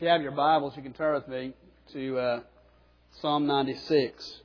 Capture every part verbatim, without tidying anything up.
If you have your Bibles, you can turn with me to uh, Psalm ninety-six.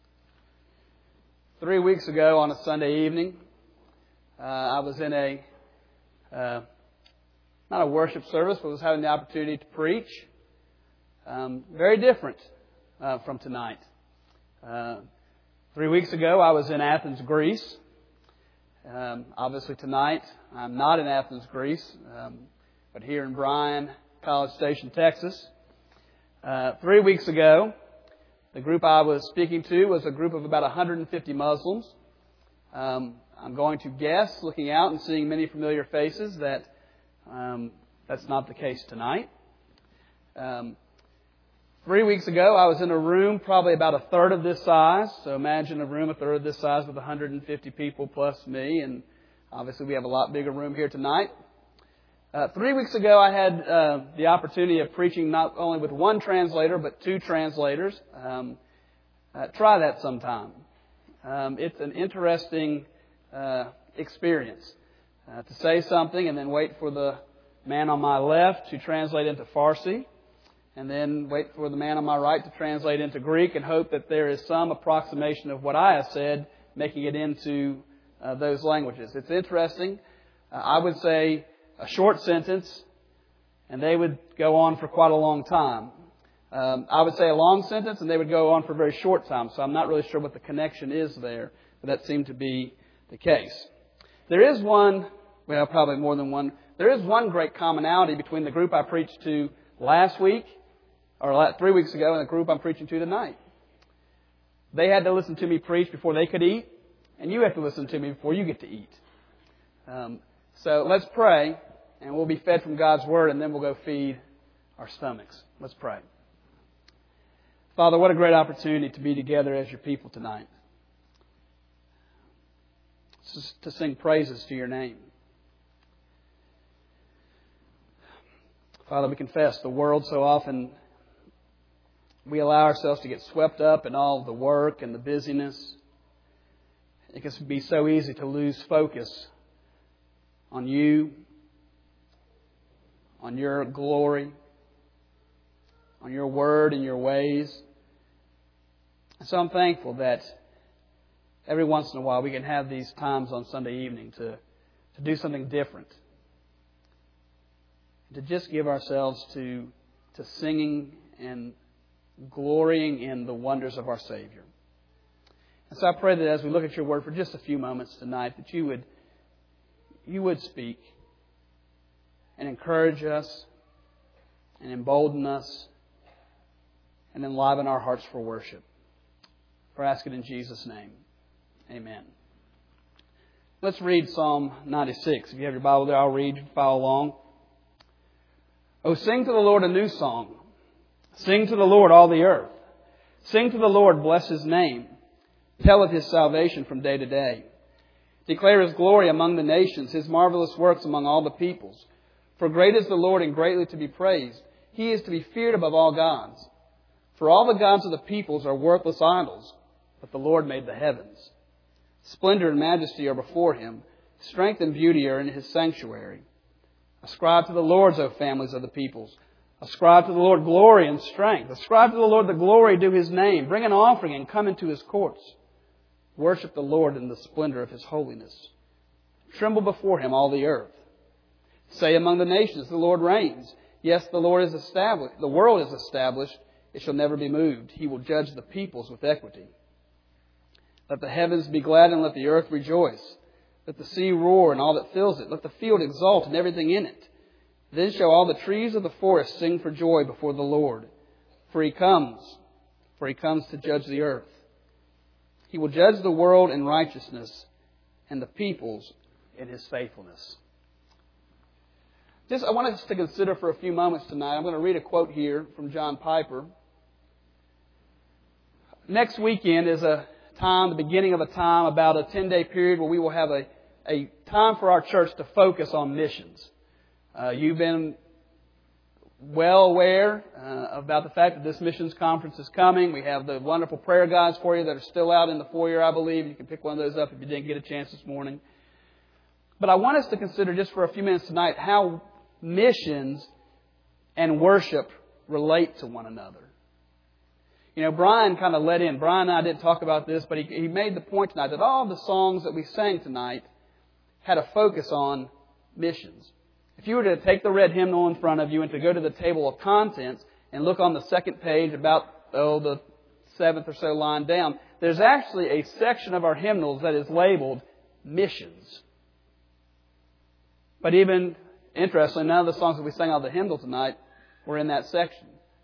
Three weeks ago on a Sunday evening, uh, I was in a, uh, not a worship service, but was having the opportunity to preach. Um, very different uh, from tonight. Uh, three weeks ago, I was in Athens, Greece. Um, obviously tonight, I'm not in Athens, Greece, um, but here in Bryan, College Station, Texas. Uh, three weeks ago, the group I was speaking to was a group of about one hundred fifty Muslims. Um, I'm going to guess, looking out and seeing many familiar faces, that um, that's not the case tonight. Um, three weeks ago, I was in a room probably about a third of this size. So imagine a room a third of this size with one hundred fifty people plus me. And obviously we have a lot bigger room here tonight. Uh, three weeks ago, I had uh, the opportunity of preaching not only with one translator, but two translators. Um, uh, try that sometime. Um, it's an interesting uh, experience uh, to say something and then wait for the man on my left to translate into Farsi, and then wait for the man on my right to translate into Greek, and hope that there is some approximation of what I have said, making it into uh, those languages. It's interesting. Uh, I would say a short sentence, and they would go on for quite a long time. Um, I would say a long sentence, and they would go on for a very short time. So I'm not really sure what the connection is there, but that seemed to be the case. There is one, well, probably more than one. There is one great commonality between the group I preached to last week, or three weeks ago, and the group I'm preaching to tonight. They had to listen to me preach before they could eat, and you have to listen to me before you get to eat. Um, so let's pray. And we'll be fed from God's Word, and then we'll go feed our stomachs. Let's pray. Father, what a great opportunity to be together as your people tonight. To sing praises to your name. Father, we confess the world so often, we allow ourselves to get swept up in all the work and the busyness. It can be so easy to lose focus on you, on your glory, on your word and your ways. So I'm thankful that every once in a while we can have these times on Sunday evening to, to do something different. To just give ourselves to, to singing and glorying in the wonders of our Savior. And so I pray that as we look at your word for just a few moments tonight, that you would, you would speak and encourage us, and embolden us, and enliven our hearts for worship. For I ask it in Jesus' name. Amen. Let's read Psalm ninety-six. If you have your Bible there, I'll read. You can follow along. Oh, sing to the Lord a new song. Sing to the Lord all the earth. Sing to the Lord, bless His name. Tell of His salvation from day to day. Declare His glory among the nations, His marvelous works among all the peoples. For great is the Lord and greatly to be praised. He is to be feared above all gods. For all the gods of the peoples are worthless idols, but the Lord made the heavens. Splendor and majesty are before Him. Strength and beauty are in His sanctuary. Ascribe to the Lord, O families of the peoples. Ascribe to the Lord glory and strength. Ascribe to the Lord the glory due His name. Bring an offering and come into His courts. Worship the Lord in the splendor of His holiness. Tremble before Him, all the earth. Say among the nations, the Lord reigns. Yes, the Lord is established. The world is established. It shall never be moved. He will judge the peoples with equity. Let the heavens be glad and let the earth rejoice. Let the sea roar and all that fills it. Let the field exult and everything in it. Then shall all the trees of the forest sing for joy before the Lord. For He comes, for He comes to judge the earth. He will judge the world in righteousness and the peoples in His faithfulness. Just, I want us to consider for a few moments tonight. I'm going to read a quote here from John Piper. Next weekend is a time, the beginning of a time, about a ten-day period where we will have a, a time for our church to focus on missions. Uh, you've been well aware uh, about the fact that this missions conference is coming. We have the wonderful prayer guides for you that are still out in the foyer, I believe. You can pick one of those up if you didn't get a chance this morning. But I want us to consider just for a few minutes tonight how missions and worship relate to one another. You know, Brian kind of let in. Brian and I didn't talk about this, but he, he made the point tonight that all the songs that we sang tonight had a focus on missions. If you were to take the red hymnal in front of you and to go to the table of contents and look on the second page about, oh, the seventh or so line down, there's actually a section of our hymnals that is labeled missions. But even, interestingly, none of the songs that we sang out of the hymnal tonight were in that section.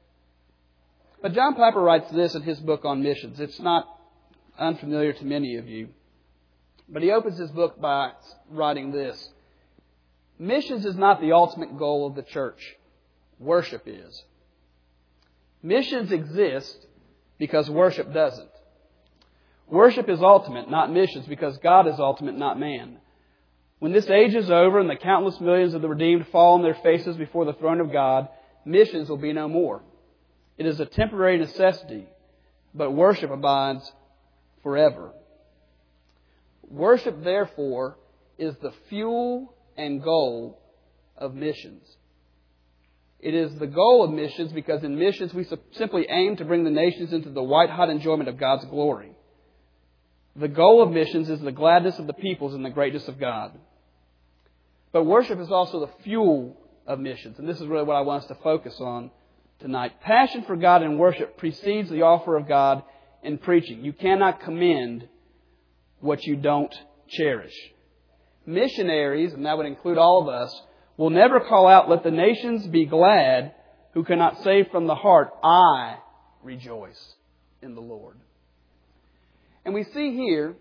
But John Piper writes this in his book on missions. It's not unfamiliar to many of you. But he opens his book by writing this. Missions is not the ultimate goal of the church. Worship is. Missions exist because worship doesn't. Worship is ultimate, not missions, because God is ultimate, not man. When this age is over and the countless millions of the redeemed fall on their faces before the throne of God, missions will be no more. It is a temporary necessity, but worship abides forever. Worship, therefore, is the fuel and goal of missions. It is the goal of missions because in missions we simply aim to bring the nations into the white-hot enjoyment of God's glory. The goal of missions is the gladness of the peoples and the greatness of God. But worship is also the fuel of missions, and this is really what I want us to focus on tonight. Passion for God and worship precedes the offer of God in preaching. You cannot commend what you don't cherish. Missionaries, and that would include all of us, will never call out, "Let the nations be glad," who cannot say from the heart, "I rejoice in the Lord." And we see here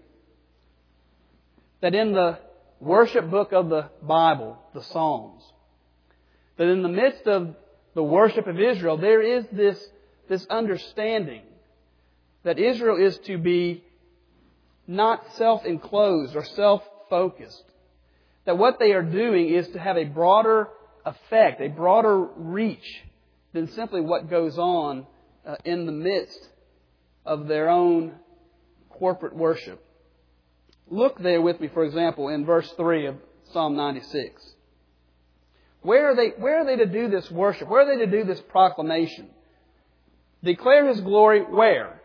that in the worship book of the Bible, the Psalms, that in the midst of the worship of Israel, there is this, this understanding that Israel is to be not self-enclosed or self-focused. That what they are doing is to have a broader effect, a broader reach than simply what goes on uh, in the midst of their own corporate worship. Look there with me, for example, in verse three of Psalm ninety-six. Where are they, where are they to do this worship? Where are they to do this proclamation? Declare His glory where?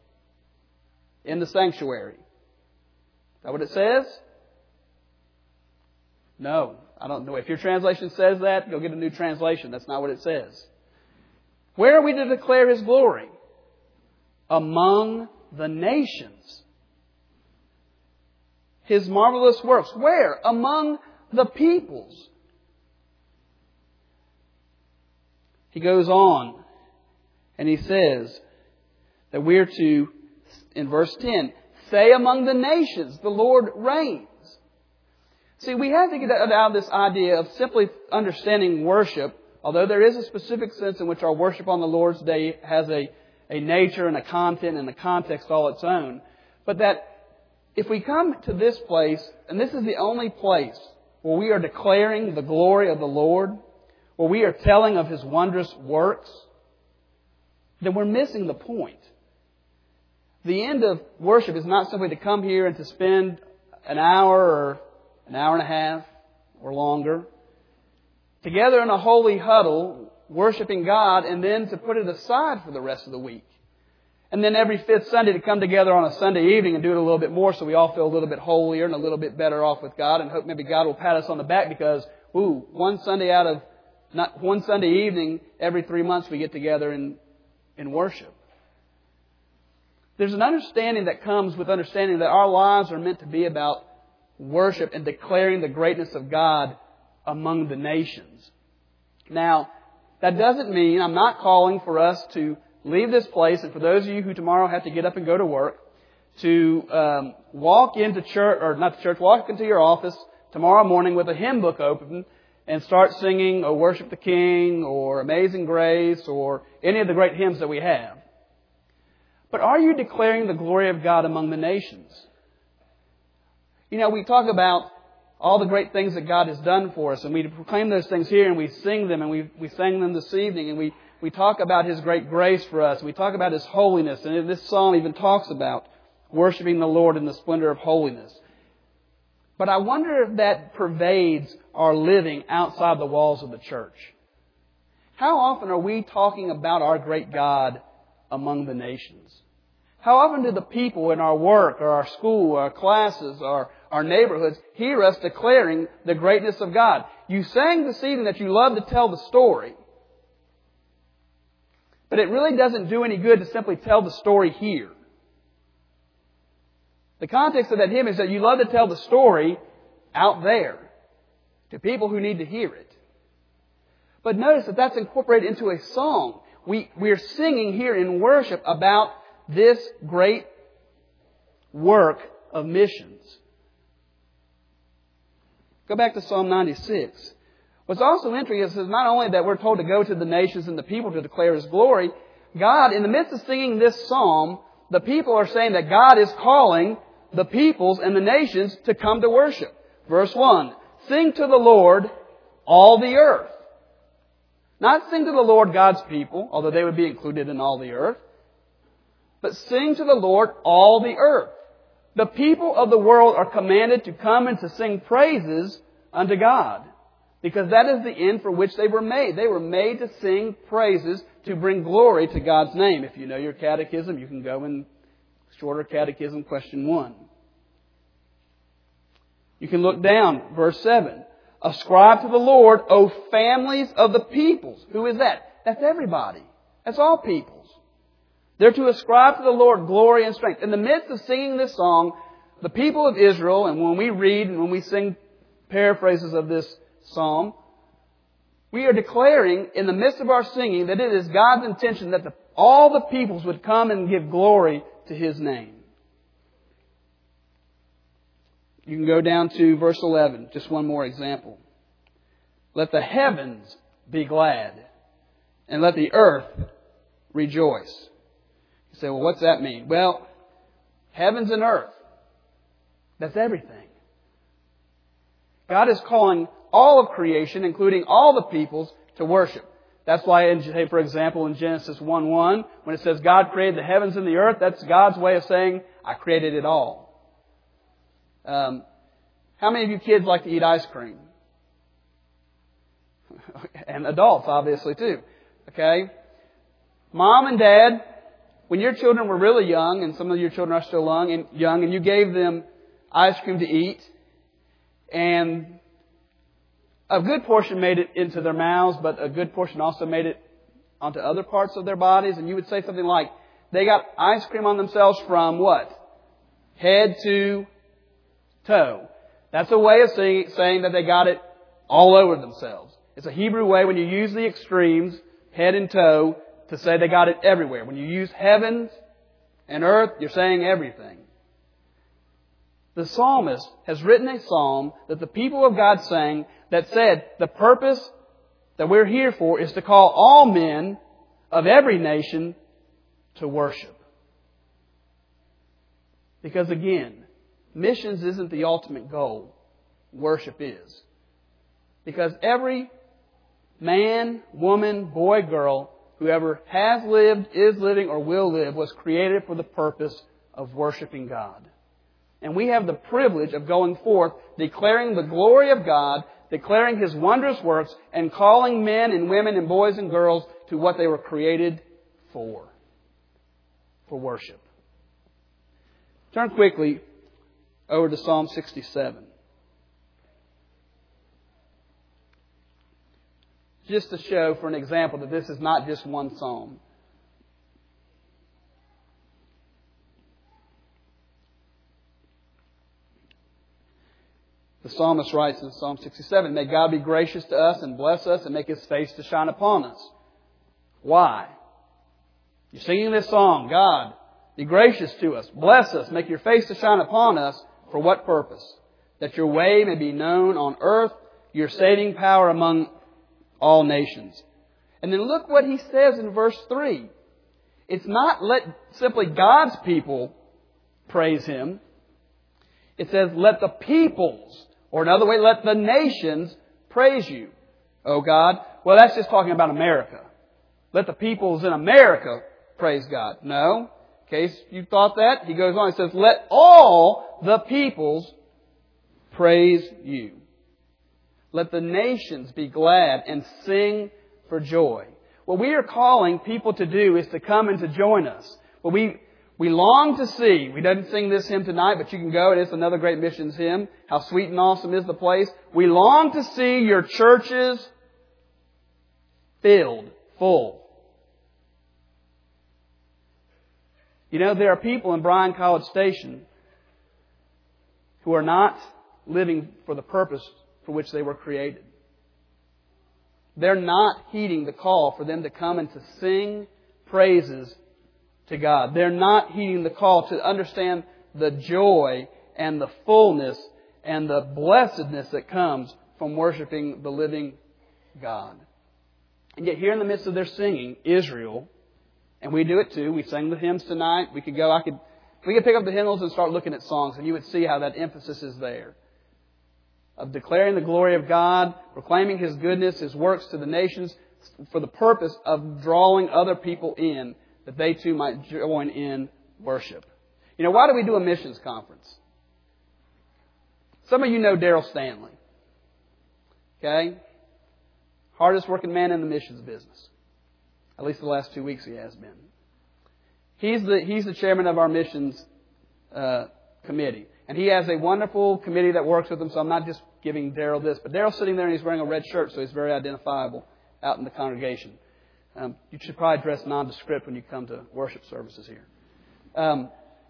In the sanctuary. Is that what it says? No, I don't know. If your translation says that, go get a new translation. That's not what it says. Where are we to declare His glory? Among the nations. His marvelous works. Where? Among the peoples. He goes on and he says that we're to, in verse ten, say among the nations, the Lord reigns. See, we have to get out of this idea of simply understanding worship, although there is a specific sense in which our worship on the Lord's Day has a, a nature and a content and a context all its own. But that if we come to this place, and this is the only place where we are declaring the glory of the Lord, where we are telling of His wondrous works, then we're missing the point. The end of worship is not simply to come here and to spend an hour or an hour and a half or longer together in a holy huddle, worshiping God, and then to put it aside for the rest of the week. And then every fifth Sunday to come together on a Sunday evening and do it a little bit more so we all feel a little bit holier and a little bit better off with God, and hope maybe God will pat us on the back because, ooh, one Sunday out of, not one Sunday evening every three months we get together in, in worship. There's an understanding that comes with understanding that our lives are meant to be about worship and declaring the greatness of God among the nations. Now, that doesn't mean, I'm not calling for us to leave this place, and for those of you who tomorrow have to get up and go to work, to um, walk into church, or not to church, walk into your office tomorrow morning with a hymn book open and start singing O Worship the King or Amazing Grace or any of the great hymns that we have. But are you declaring the glory of God among the nations? You know, we talk about all the great things that God has done for us, and we proclaim those things here, and we sing them, and we we sang them this evening, and we, we talk about His great grace for us. We talk about His holiness, and this psalm even talks about worshiping the Lord in the splendor of holiness. But I wonder if that pervades our living outside the walls of the church. how often are we talking about our great God among the nations? How often do the people in our work or our school, or our classes, or our neighborhoods hear us declaring the greatness of God? You sang this evening that you love to tell the story. But it really doesn't do any good to simply tell the story here. The context of that hymn is that you love to tell the story out there to people who need to hear it. But notice that that's incorporated into a song. We, we're singing here in worship about this great work of missions. Go back to Psalm ninety-six. What's also interesting is not only that we're told to go to the nations and the people to declare His glory, God, in the midst of singing this psalm, the people are saying that God is calling the peoples and the nations to come to worship. Verse one, sing to the Lord, all the earth. Not sing to the Lord God's people, although they would be included in all the earth, but sing to the Lord, all the earth. The people of the world are commanded to come and to sing praises unto God, because that is the end for which they were made. They were made to sing praises to bring glory to God's name. If you know your catechism, you can go in Shorter Catechism, question one. You can look down, verse seven. Ascribe to the Lord, O families of the peoples. Who is that? That's everybody. That's all peoples. They're to ascribe to the Lord glory and strength. In the midst of singing this song, the people of Israel, and when we read and when we sing paraphrases of this psalm, we are declaring in the midst of our singing that it is God's intention that the, all the peoples would come and give glory to His name. You can go down to verse eleven, just one more example. Let the heavens be glad, and let the earth rejoice. You say, well, what's that mean? Well, heavens and earth, that's everything. God is calling all of creation, including all the peoples, to worship. That's why, in, say, for example, in Genesis one one, when it says God created the heavens and the earth, that's God's way of saying, I created it all. Um, how many of you kids like to eat ice cream? And adults, obviously, too. Okay? Mom and Dad, when your children were really young, and some of your children are still young, and, young, and you gave them ice cream to eat, and a good portion made it into their mouths, but a good portion also made it onto other parts of their bodies, and you would say something like, they got ice cream on themselves from what? Head to toe. That's a way of saying, saying that they got it all over themselves. It's a Hebrew way when you use the extremes, head and toe, to say they got it everywhere. When you use heavens and earth, you're saying everything. The psalmist has written a psalm that the people of God sang that said the purpose that we're here for is to call all men of every nation to worship. Because again, missions isn't the ultimate goal. Worship is. Because every man, woman, boy, girl, whoever has lived, is living, or will live, was created for the purpose of worshiping God. And we have the privilege of going forth, declaring the glory of God, declaring His wondrous works, and calling men and women and boys and girls to what they were created for. For worship. Turn quickly over to Psalm sixty-seven. Just to show for an example that this is not just one psalm. The psalmist writes in Psalm sixty-seven, may God be gracious to us and bless us and make His face to shine upon us. Why? You're singing this song, God, be gracious to us, bless us, make your face to shine upon us. For what purpose? That your way may be known on earth, your saving power among all nations. And then look what he says in verse three. It's not let simply God's people praise Him. It says, let the peoples, or another way, let the nations praise you, O God. Well, that's just talking about America. Let the peoples in America praise God. No. In case you thought that, he goes on, he says, let all the peoples praise you. Let the nations be glad and sing for joy. What we are calling people to do is to come and to join us. What we, we long to see, we didn't sing this hymn tonight, but you can go. It is another great missions hymn. How sweet and awesome is the place. We long to see your churches filled, full. You know, there are people in Bryan College Station who are not living for the purpose for which they were created. They're not heeding the call for them to come and to sing praises to God. They're not heeding the call to understand the joy and the fullness and the blessedness that comes from worshiping the living God. And yet here in the midst of their singing, Israel, and we do it too. We sang the hymns tonight. We could go, I could, we could pick up the hymnals and start looking at songs, and you would see how that emphasis is there. Of declaring the glory of God, proclaiming His goodness, His works to the nations, for the purpose of drawing other people in, that they too might join in worship. You know, why do we do a missions conference? Some of you know Daryl Stanley. Okay? Hardest working man in the missions business. At least the last two weeks he has been. He's the, he's the chairman of our missions uh, committee. And he has a wonderful committee that works with him, so I'm not just giving Daryl this. But Daryl's sitting there and he's wearing a red shirt, so he's very identifiable out in the congregation. Um, you should probably dress nondescript when you come to worship services here. Um,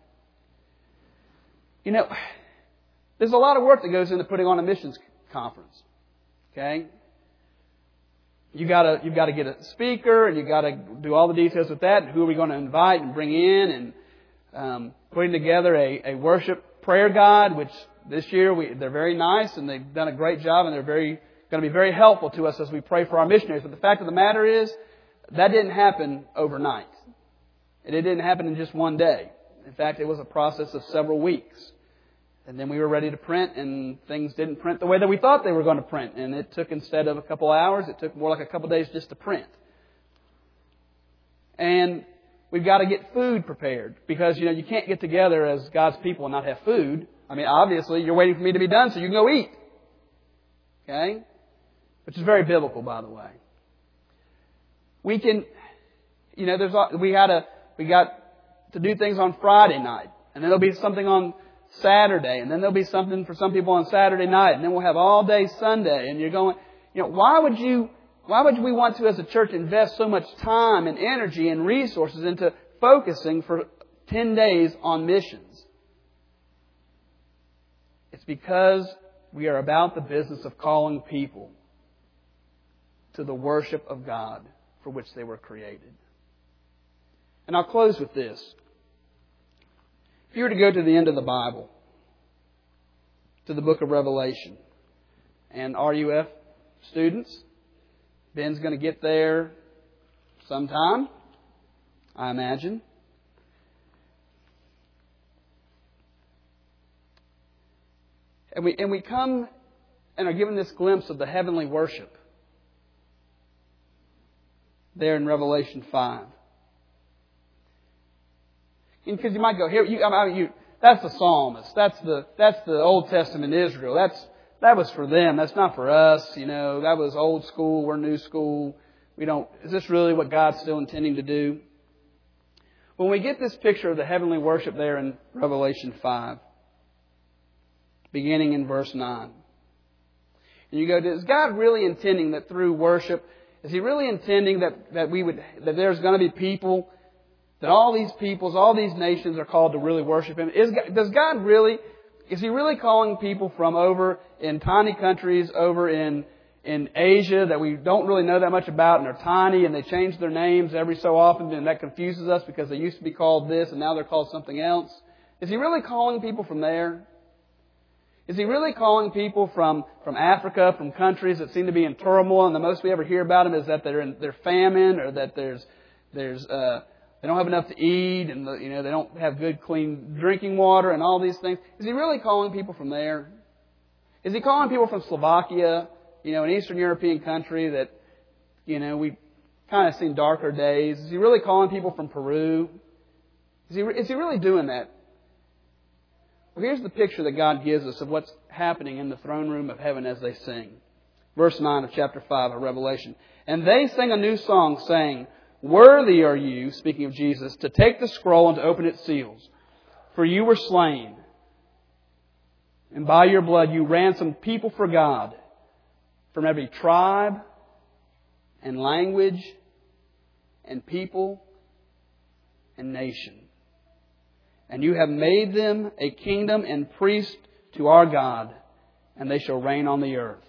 you know, there's a lot of work that goes into putting on a missions conference. Okay? You gotta, you've got to get a speaker, and you've got to do all the details with that, and who are we going to invite and bring in, and um, putting together a, a worship prayer guide, which this year we, they're very nice, and they've done a great job, and they're very going to be very helpful to us as we pray for our missionaries. But the fact of the matter is, that didn't happen overnight. It didn't happen in just one day. In fact, it was a process of several weeks. And then we were ready to print, and things didn't print the way that we thought they were going to print. And it took, instead of a couple hours, it took more like a couple days just to print. And we've got to get food prepared. Because, you know, you can't get together as God's people and not have food. I mean, obviously, you're waiting for me to be done so you can go eat. Okay? Which is very biblical, by the way. We can, you know, there's we had a we got to do things on Friday night. And then there'll be something on Saturday, and then there'll be something for some people on Saturday night, and then we'll have all day Sunday. And you're going, you know, why would you, why would we want to, as a church, invest so much time and energy and resources into focusing for ten days on missions? It's because we are about the business of calling people to the worship of God for which they were created. And I'll close with this. If you were to go to the end of the Bible, to the book of Revelation, and R U F students, Ben's going to get there sometime, I imagine. And we, and we come and are given this glimpse of the heavenly worship there in Revelation five. Because you might go, here, you, I mean, you, that's the psalmist. That's the, that's the Old Testament Israel. That's, that was for them. That's not for us. You know, that was old school. We're new school. We don't, is this really what God's still intending to do? When we get this picture of the heavenly worship there in Revelation five, beginning in verse nine, and you go, is God really intending that through worship, is He really intending that, that we would, that there's going to be people, that all these peoples, all these nations are called to really worship Him? Is, does God really, is He really calling people from over in tiny countries, over in, in Asia that we don't really know that much about, and they're tiny and they change their names every so often, and that confuses us because they used to be called this and now they're called something else? Is He really calling people from there? Is He really calling people from, from Africa, from countries that seem to be in turmoil, and the most we ever hear about them is that they're in, they're famine, or that there's, there's, uh, they don't have enough to eat, and the, you know, they don't have good, clean drinking water, and all these things? Is He really calling people from there? Is He calling people from Slovakia, you know, an Eastern European country that, you know, we've kind of seen darker days? Is He really calling people from Peru? Is He, is he really doing that? Well, here's the picture that God gives us of what's happening in the throne room of heaven as they sing. Verse nine of chapter five of Revelation. And they sang a new song, saying, Worthy are you, speaking of Jesus, to take the scroll and to open its seals. For you were slain, and by your blood you ransomed people for God from every tribe and language and people and nation. And you have made them a kingdom and priests to our God, and they shall reign on the earth.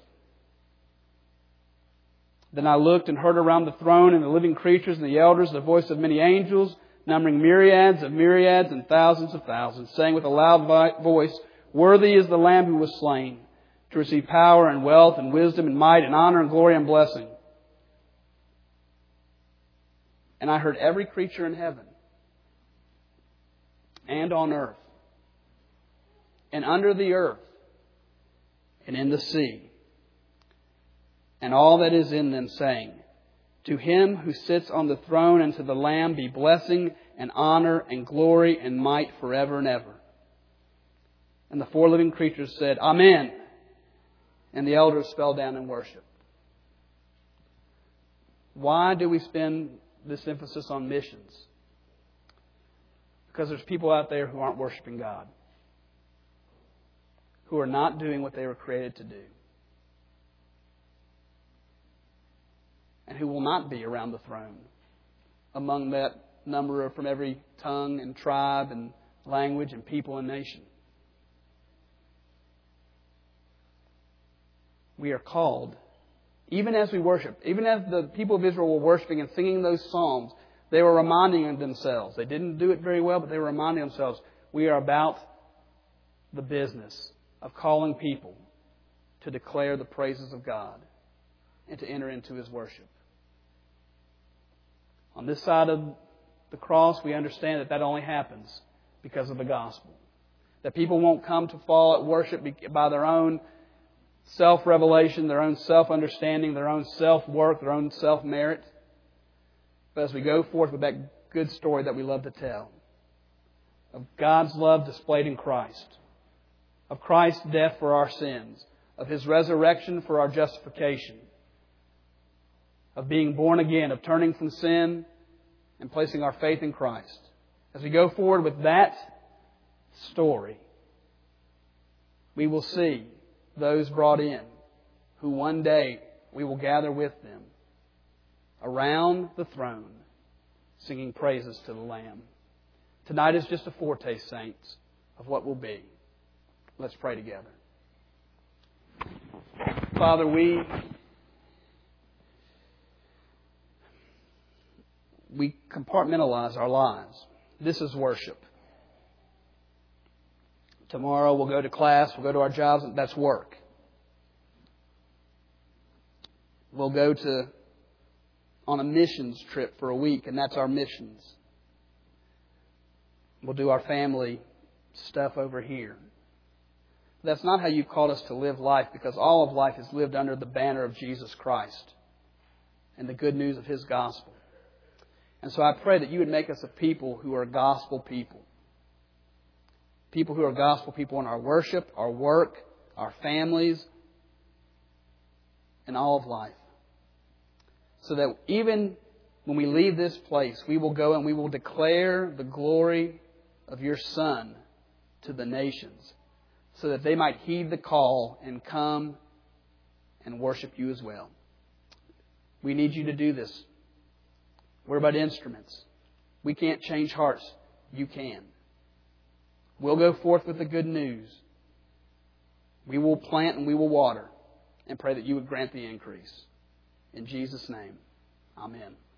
Then I looked and heard around the throne and the living creatures and the elders the voice of many angels, numbering myriads of myriads and thousands of thousands, saying with a loud voice, Worthy is the Lamb who was slain, to receive power and wealth and wisdom and might and honor and glory and blessing. And I heard every creature in heaven and on earth and under the earth and in the sea and all that is in them, saying, To Him who sits on the throne and to the Lamb be blessing and honor and glory and might forever and ever. And the four living creatures said, Amen. And the elders fell down and worshiped. Why do we spend this emphasis on missions? Because there's people out there who aren't worshiping God, who are not doing what they were created to do, and who will not be around the throne among that number from every tongue and tribe and language and people and nation. We are called, even as we worship, even as the people of Israel were worshiping and singing those psalms, they were reminding themselves. They didn't do it very well, but they were reminding themselves, we are about the business of calling people to declare the praises of God and to enter into His worship. On this side of the cross, we understand that that only happens because of the gospel. That people won't come to fall at worship by their own self-revelation, their own self-understanding, their own self-work, their own self-merit. But as we go forth with that good story that we love to tell, of God's love displayed in Christ, of Christ's death for our sins, of His resurrection for our justification, of being born again, of turning from sin and placing our faith in Christ. As we go forward with that story, we will see those brought in who one day we will gather with them around the throne singing praises to the Lamb. Tonight is just a foretaste, saints, of what will be. Let's pray together. Father, we we compartmentalize our lives. This is worship. Tomorrow we'll go to class, we'll go to our jobs, and that's work. We'll go to on a missions trip for a week, and that's our missions. We'll do our family stuff over here. That's not how you've called us to live life, because all of life is lived under the banner of Jesus Christ and the good news of His gospel. And so I pray that you would make us a people who are gospel people. People who are gospel people in our worship, our work, our families, and all of life. So that even when we leave this place, we will go and we will declare the glory of your Son to the nations, so that they might heed the call and come and worship you as well. We need you to do this. We're but instruments. We can't change hearts. You can. We'll go forth with the good news. We will plant and we will water, and pray that you would grant the increase. In Jesus' name, amen.